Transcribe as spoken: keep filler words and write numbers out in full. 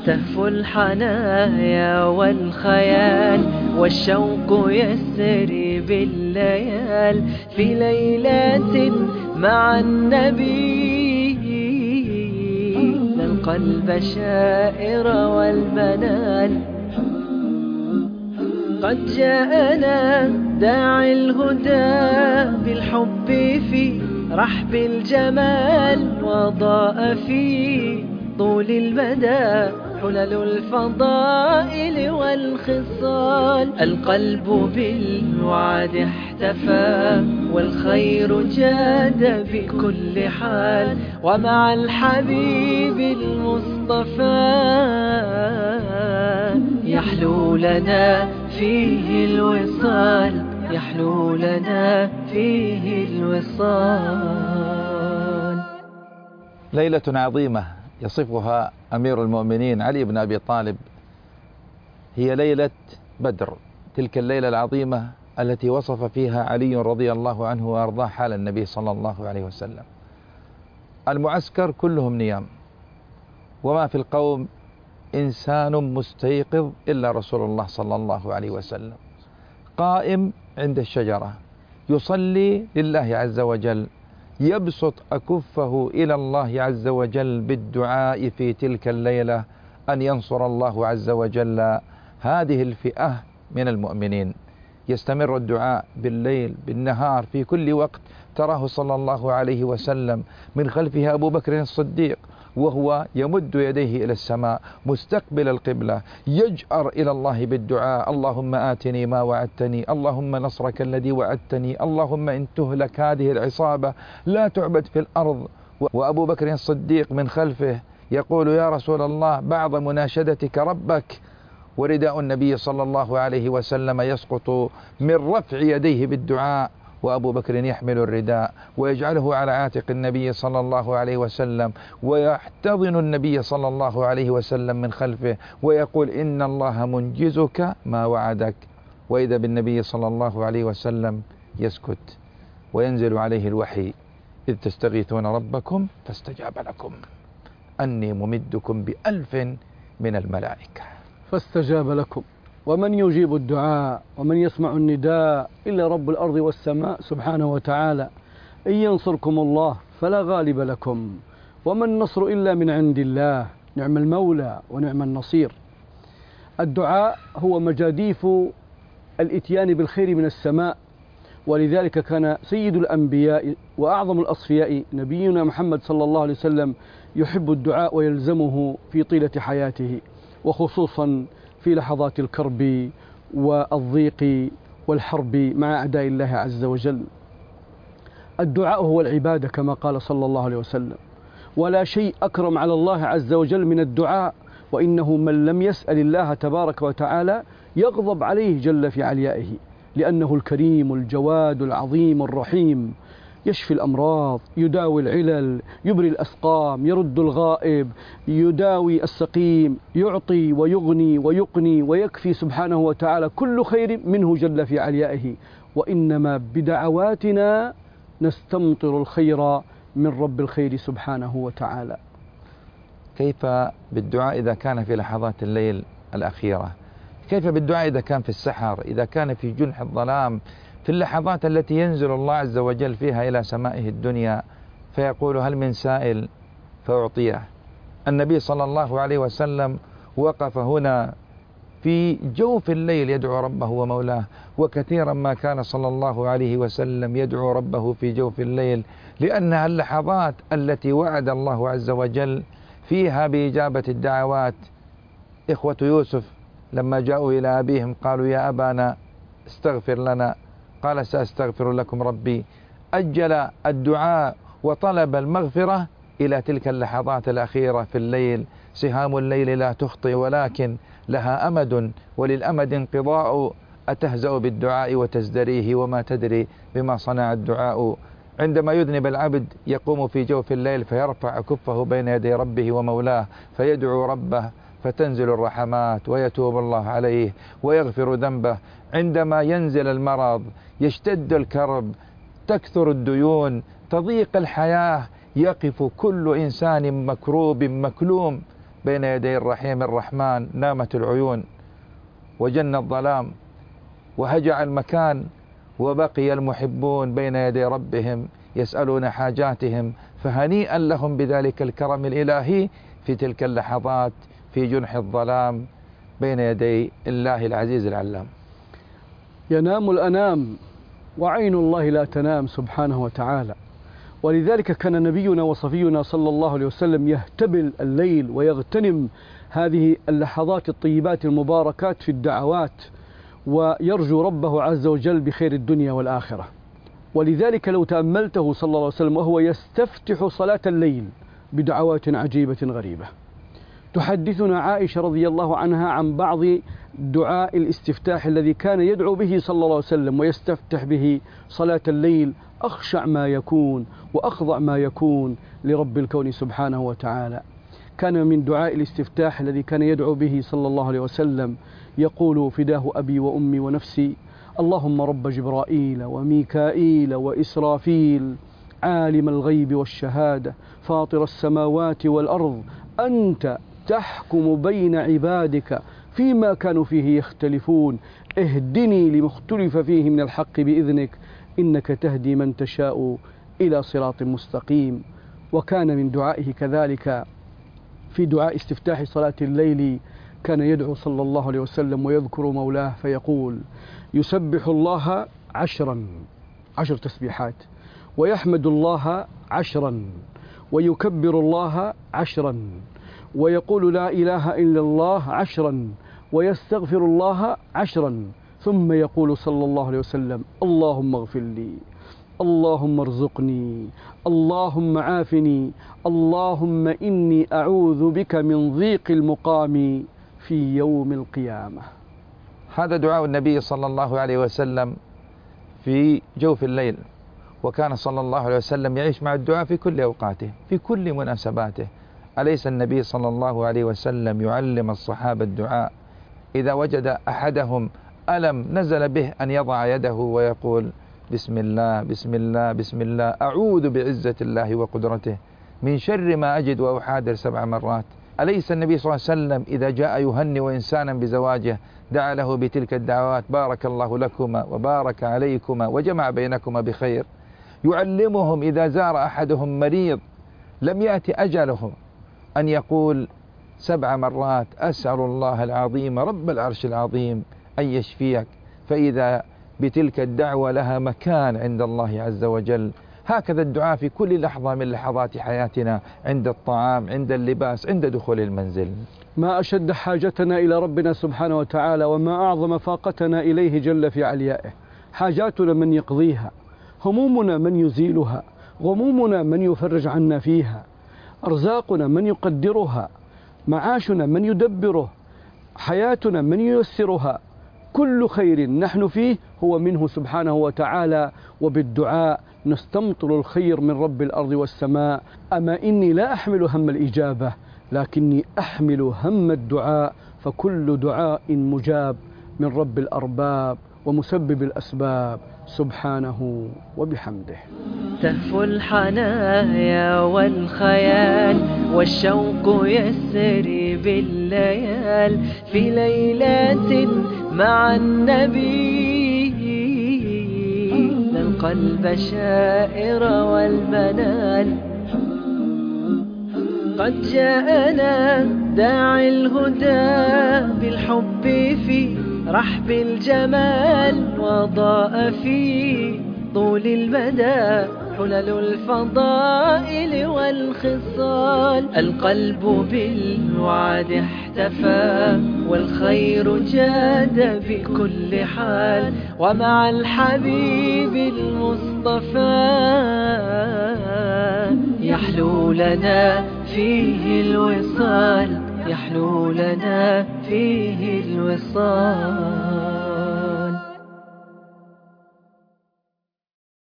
تهفو الحنايا والخيال والشوق يسري بالليال في ليلات مع النبي، نلقى البشائر والمنال. قد جاءنا داعي الهدى بالحب في رحب الجمال، وضاء في طول المدى حلل الفضائل والخصال. القلب بالوعد احتفى والخير جاد بكل حال، ومع الحبيب المصطفى يحلو لنا فيه الوصال، يحلو لنا فيه الوصال. ليلة عظيمة يصفها أمير المؤمنين علي بن أبي طالب، هي ليلة بدر، تلك الليلة العظيمة التي وصف فيها علي رضي الله عنه وأرضاه حال النبي صلى الله عليه وسلم. المعسكر كلهم نيام، وما في القوم إنسان مستيقظ إلا رسول الله صلى الله عليه وسلم، قائم عند الشجرة يصلي لله عز وجل، يبسط أكفه إلى الله عز وجل بالدعاء في تلك الليلة أن ينصر الله عز وجل هذه الفئة من المؤمنين. يستمر الدعاء بالليل بالنهار في كل وقت. تراه صلى الله عليه وسلم من خلفه أبو بكر الصديق وهو يمد يديه إلى السماء مستقبل القبلة، يجأر إلى الله بالدعاء: اللهم آتني ما وعدتني، اللهم نصرك الذي وعدتني، اللهم إن تهلك هذه العصابة لا تعبد في الأرض. وأبو بكر الصديق من خلفه يقول: يا رسول الله، بعض مناشدتك ربك. ورداء النبي صلى الله عليه وسلم يسقط من رفع يديه بالدعاء، وأبو بكر يحمل الرداء ويجعله على عاتق النبي صلى الله عليه وسلم، ويحتضن النبي صلى الله عليه وسلم من خلفه ويقول: إن الله منجزك ما وعدك. وإذا بالنبي صلى الله عليه وسلم يسكت وينزل عليه الوحي: إذ تستغيثون ربكم فاستجاب لكم أني ممدكم بألف من الملائكة فاستجاب لكم. ومن يجيب الدعاء ومن يسمع النداء إلا رب الأرض والسماء سبحانه وتعالى. إن ينصركم الله فلا غالب لكم، وما النصر إلا من عند الله، نعم المولى ونعم النصير. الدعاء هو مجاديف الإتيان بالخير من السماء، ولذلك كان سيد الأنبياء وأعظم الأصفياء نبينا محمد صلى الله عليه وسلم يحب الدعاء ويلزمه في طيلة حياته، وخصوصا في لحظات الكرب والضيق والحرب مع أعداء الله عز وجل. الدعاء هو العبادة كما قال صلى الله عليه وسلم، ولا شيء أكرم على الله عز وجل من الدعاء، وإنه من لم يسأل الله تبارك وتعالى يغضب عليه جل في عليائه، لأنه الكريم الجواد العظيم الرحيم، يشفي الأمراض، يداوي العلل، يبري الأسقام، يرد الغائب، يداوي السقيم، يعطي ويغني ويقني ويكفي سبحانه وتعالى كل خير منه جل في عليائه. وإنما بدعواتنا نستمطر الخير من رب الخير سبحانه وتعالى. كيف بالدعاء إذا كان في لحظات الليل الأخيرة؟ كيف بالدعاء إذا كان في السحر، إذا كان في جنح الظلام، في اللحظات التي ينزل الله عز وجل فيها إلى سمائه الدنيا فيقول: هل من سائل فأعطيه؟ النبي صلى الله عليه وسلم وقف هنا في جوف الليل يدعو ربه ومولاه، وكثيرا ما كان صلى الله عليه وسلم يدعو ربه في جوف الليل، لأنها اللحظات التي وعد الله عز وجل فيها بإجابة الدعوات. إخوة يوسف لما جاءوا إلى أبيهم قالوا: يا أبانا استغفر لنا، قال: سأستغفر لكم ربي. أجل الدعاء وطلب المغفرة إلى تلك اللحظات الأخيرة في الليل. سهام الليل لا تخطئ ولكن لها أمد، وللأمد انقضاء. أتهزأ بالدعاء وتزدريه وما تدري بما صنع الدعاء. عندما يذنب العبد يقوم في جوف الليل فيرفع كفه بين يدي ربه ومولاه فيدعو ربه، فتنزل الرحمات ويتوب الله عليه ويغفر ذنبه. عندما ينزل المرض، يشتد الكرب، تكثر الديون، تضيق الحياة، يقف كل إنسان مكروب مكلوم بين يدي الرحيم الرحمن نامت العيون وجن الظلام وهجع المكان، وبقي المحبون بين يدي ربهم يسألون حاجاتهم، فهنيئا لهم بذلك الكرم الإلهي في تلك اللحظات في جنح الظلام بين يدي الله العزيز العلام. ينام الأنام وعين الله لا تنام سبحانه وتعالى، ولذلك كان نبينا وصفينا صلى الله عليه وسلم يهتبل الليل ويغتنم هذه اللحظات الطيبات المباركات في الدعوات، ويرجو ربه عز وجل بخير الدنيا والآخرة. ولذلك لو تأملته صلى الله عليه وسلم وهو يستفتح صلاة الليل بدعوات عجيبة غريبة. تحدثنا عائشة رضي الله عنها عن بعض دعاء الاستفتاح الذي كان يدعو به صلى الله عليه وسلم ويستفتح به صلاة الليل، أخشع ما يكون وأخضع ما يكون لرب الكون سبحانه وتعالى. كان من دعاء الاستفتاح الذي كان يدعو به صلى الله عليه وسلم يقول: فداه أبي وأمي ونفسي، اللهم رب جبرائيل وميكائيل وإسرافيل، عالم الغيب والشهادة، فاطر السماوات والأرض، أنت تحكم بين عبادك فيما كانوا فيه يختلفون، اهدني لما اختلف فيه من الحق بإذنك، إنك تهدي من تشاء إلى صراط مستقيم. وكان من دعائه كذلك في دعاء استفتاح صلاة الليل كان يدعو صلى الله عليه وسلم ويذكر مولاه فيقول: يسبح الله عشرا، عشر تسبيحات، ويحمد الله عشرا، ويكبر الله عشرا، ويقول لا إله إلا الله عشرا، ويستغفر الله عشرا، ثم يقول صلى الله عليه وسلم: اللهم اغفر لي، اللهم ارزقني، اللهم عافني، اللهم إني أعوذ بك من ضيق المقام في يوم القيامة. هذا دعاء النبي صلى الله عليه وسلم في جوف الليل، وكان صلى الله عليه وسلم يعيش مع الدعاء في كل أوقاته في كل مناسباته. أليس النبي صلى الله عليه وسلم يعلم الصحابة الدعاء إذا وجد أحدهم ألم نزل به أن يضع يده ويقول: بسم الله بسم الله بسم الله، أعوذ بعزة الله وقدرته من شر ما أجد وأحاذر سبع مرات. أليس النبي صلى الله عليه وسلم إذا جاء يهنئ إنسانا بزواجه دعا له بتلك الدعوات: بارك الله لكما وبارك عليكما وجمع بينكما بخير. يعلمهم إذا زار أحدهم مريض لم يأتي أجله أن يقول سبع مرات: أسأل الله العظيم رب العرش العظيم أن يشفيك، فإذا بتلك الدعوة لها مكان عند الله عز وجل. هكذا الدعاء في كل لحظة من لحظات حياتنا، عند الطعام، عند اللباس، عند دخول المنزل. ما أشد حاجتنا إلى ربنا سبحانه وتعالى، وما أعظم فاقتنا إليه جل في عليائه. حاجاتنا من يقضيها، همومنا من يزيلها، غمومنا من يفرج عنا فيها، أرزاقنا من يقدرها، معاشنا من يدبره، حياتنا من ييسرها. كل خير نحن فيه هو منه سبحانه وتعالى، وبالدعاء نستمطر الخير من رب الأرض والسماء. أما إني لا أحمل هم الإجابة، لكني أحمل هم الدعاء، فكل دعاء مجاب من رب الأرباب ومسبب الأسباب سبحانه وبحمده. تهفو الحنايا والخيال والشوق يسري بالليال في ليلات مع النبي، نلقى البشائر والمنال. قد جاءنا داعي الهدى بالحب في رحب الجمال، وضاء في طول المدى حلل الفضائل والخصال. القلب بالوعد احتفى والخير جاد بكل حال، ومع الحبيب المصطفى يحلو لنا فيه الوصال، يحلو لنا فيه الوصال.